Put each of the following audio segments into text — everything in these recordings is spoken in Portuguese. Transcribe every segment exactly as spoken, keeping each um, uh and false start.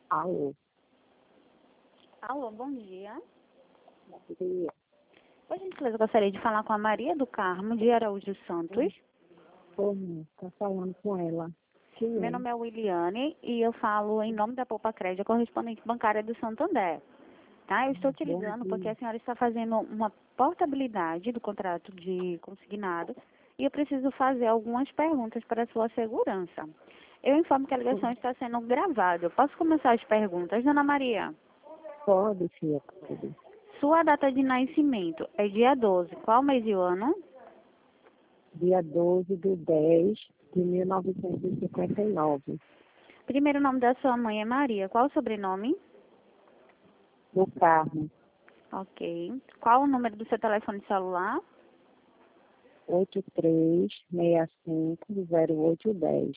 Alô, Alô, bom dia. bom dia. Por gentileza, eu gostaria de falar com a Maria do Carmo de Araújo Santos. Como tá falando com ela? Quem Meu é? nome é Williane e eu falo em nome da Poupa Crédito, correspondente bancária do Santander. Tá? Eu estou te Bom ligando porque dia. a senhora está fazendo uma portabilidade do contrato de consignado e eu preciso fazer algumas perguntas para a sua segurança. Eu informo que a ligação está sendo gravada. Eu posso começar as perguntas, dona Maria? Pode, filha, pode. Sua data de nascimento é dia doze. Qual mês e o ano? Dia doze de dez de mil novecentos e cinquenta e nove. Primeiro nome da sua mãe é Maria. Qual o sobrenome? No carro, Ok. Qual o número do seu telefone celular? oito três seis cinco zero oito um zero.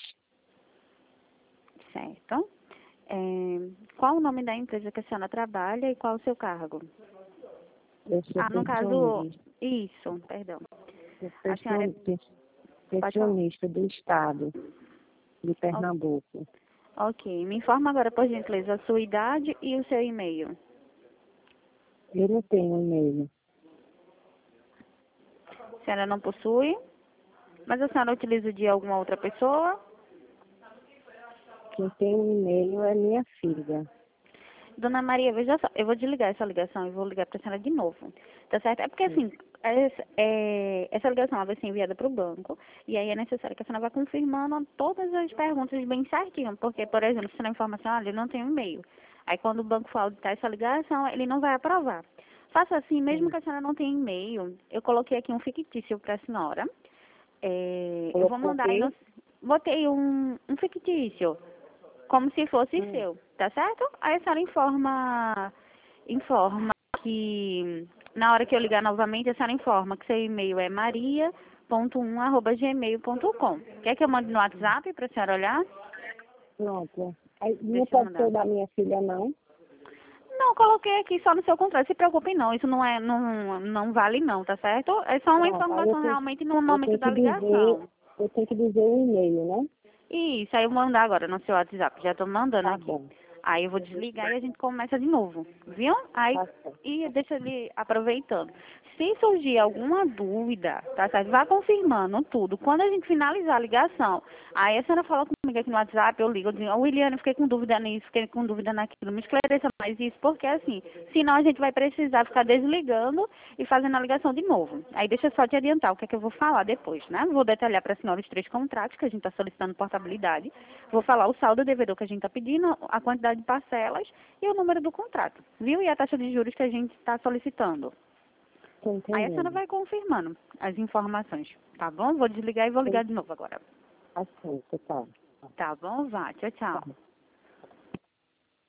Certo. É, qual o nome da empresa que a senhora trabalha e qual o seu cargo? Eu sou Ah, no caso, pensionista, isso, perdão. sou A senhora é... pension- pen- Pode falar. pensionista do Estado de O- Pernambuco. Ok. Me informa agora, por gentileza, a sua idade e o seu e-mail. Eu não tenho e-mail. A senhora não possui, mas a senhora utiliza de alguma outra pessoa? Quem tem um e-mail é minha filha. Dona Maria, veja só, eu vou desligar essa ligação e vou ligar para a senhora de novo, tá certo? É porque, assim, essa, é, essa ligação ela vai ser enviada para o banco e aí é necessário que a senhora vá confirmando todas as perguntas bem certinho, porque, por exemplo, se na informação, olha, eu não tenho e-mail. Aí, quando o banco for auditar essa ligação, ele não vai aprovar. Faça assim, mesmo Sim. que a senhora não tenha e-mail, eu coloquei aqui um fictício para a senhora. É, eu vou Colocou o mandar aí quê? no... Botei um, um fictício como se fosse Hum. seu, tá certo? Aí a senhora informa, informa que, na hora que eu ligar novamente, a senhora informa que seu e-mail é maria ponto um arroba gmail ponto com. Quer que eu mande no WhatsApp para a senhora olhar? Pronto. Aí, não Deixa eu pode ser mandar. o da minha filha, não? Não, coloquei aqui só no seu contrato. Se preocupe não, isso não é, não, não vale não, tá certo? É só uma Pronto. Aí eu informação tenho, realmente no eu momento tenho da que dizer, ligação. eu tenho que dizer o e-mail, né? Isso, aí eu vou mandar agora no seu WhatsApp. Já tô mandando Tá aqui. bom. Aí eu vou desligar e a gente começa de novo, viu? Aí, Tá certo. e deixa ele aproveitando. Se surgir alguma dúvida, tá certo? Vá confirmando tudo. Quando a gente finalizar a ligação, aí a senhora fala comigo aqui no WhatsApp, eu ligo, eu digo, Williane, fiquei com dúvida nisso, fiquei com dúvida naquilo. Me esclareça mais isso, porque assim, senão a gente vai precisar ficar desligando e fazendo a ligação de novo. Aí deixa eu só te adiantar o que é que eu vou falar depois, né? Vou detalhar para a senhora os três contratos que a gente está solicitando portabilidade. Vou falar o saldo devedor que a gente está pedindo, a quantidade de parcelas e o número do contrato, viu? E a taxa de juros que a gente está solicitando. Tô Aí a senhora entendendo. vai confirmando as informações, tá bom? Vou desligar e vou Tô- ligar de novo agora. Tá certo, tá. Tá bom? Vá, tchau, tchau. Tá.